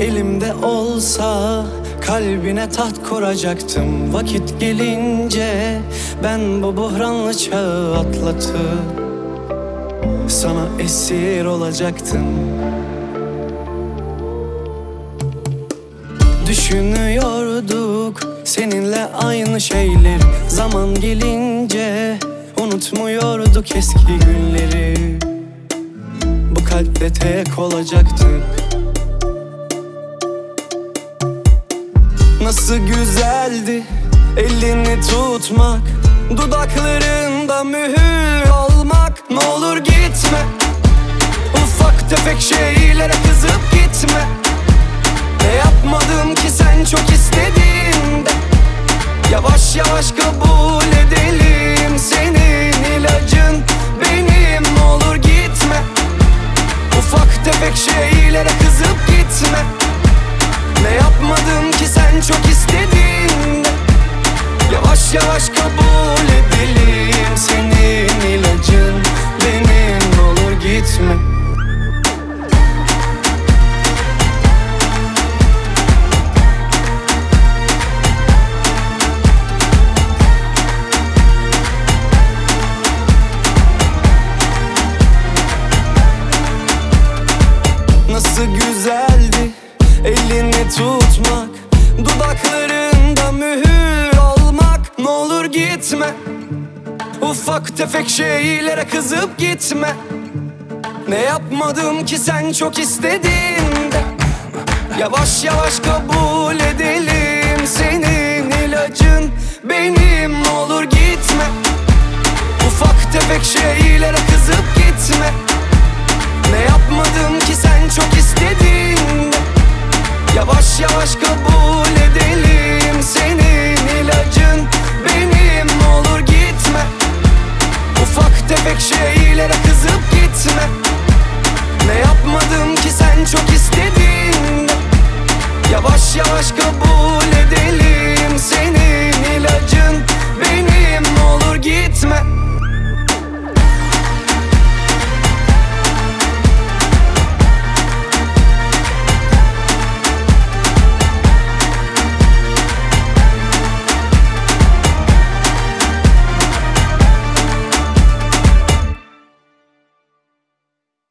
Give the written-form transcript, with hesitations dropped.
Elimde olsa kalbine taht kuracaktım. Vakit gelince ben bu buhranlı çağı atlatıp sana esir olacaktım. Düşünüyorduk seninle aynı şeyleri. Zaman gelince unutmuyorduk eski günleri. Bu kalpte tek olacaktık. Nasıl güzeldi elini tutmak, dudaklarında mühür olmak. Ne olur gitme, ufak tefek şeylere kızıp gitme. Ne yapmadım ki sen çok istediğinde. Yavaş yavaş kabul edelim, senin ilacın benim. Ne olur gitme, ufak tefek şeylere kızıp gitme. Ne yapmadım ki sen çok istediğinde. Yavaş yavaş kabul edelim, senin ilacın benim. Ne olur gitme. Nasıl güzeldi elini tutmak, dudaklarında mühür olmak. Ne olur gitme, ufak tefek şeylere kızıp gitme. Ne yapmadım ki sen çok istediğinde. Yavaş yavaş kabul edelim, senin ilacın benim. Ne olur gitme, ufak tefek şeylere kızıp gitme. Ne yapmadım ki sen çok istediğinde. Yavaş yavaş kabul edelim, senin ilacın benim. Ne olur gitme, ufak tefek şeylere kızıp gitme. Ne yapmadım ki sen çok istediğinde. Yavaş yavaş kabul